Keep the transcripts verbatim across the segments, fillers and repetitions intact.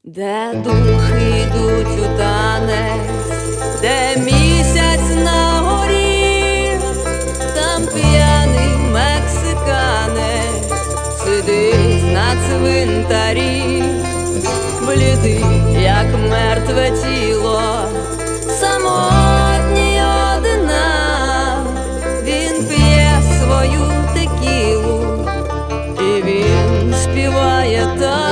Де духи йдуть у танець, де місяць на горі, там п'яний мексиканець сидить на цвинтарі, блідий, як мертве тіло, самотній одна. Він п'є свою текілу і він співає так.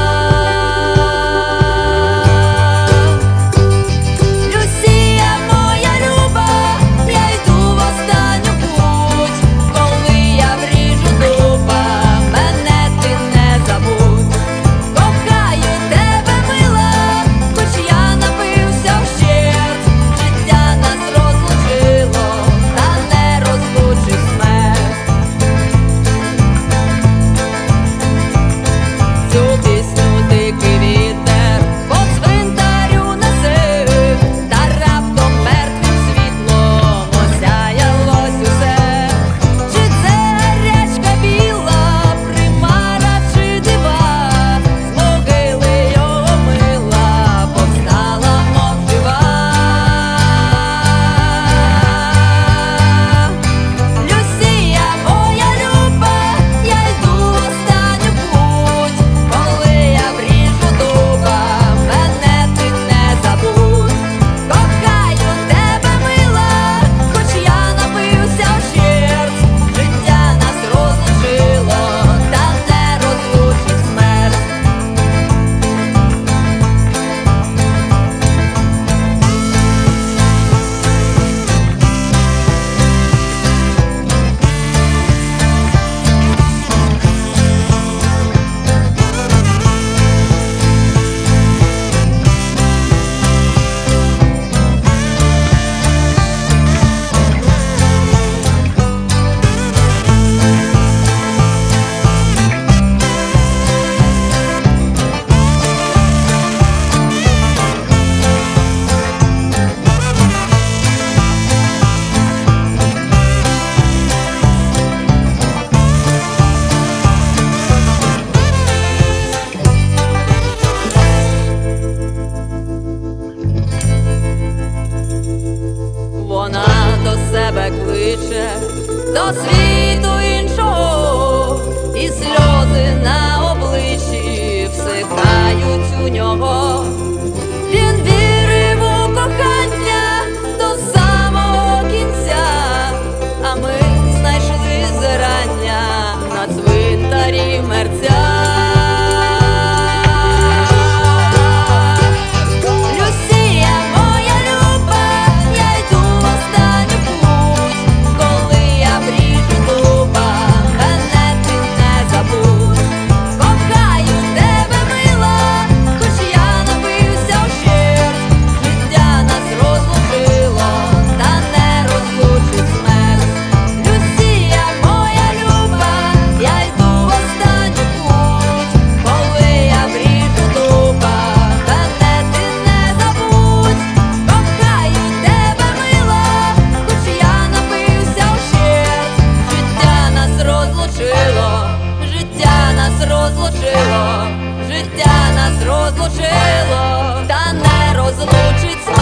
Вона до себе кличе, до світу іншого, і сльози на обличчі всихають у нього. Він вірив у кохання до самого кінця, а ми знайшли зрання на цвинтарі мерця. Життя нас розлучило, життя нас розлучило, та не розлучить.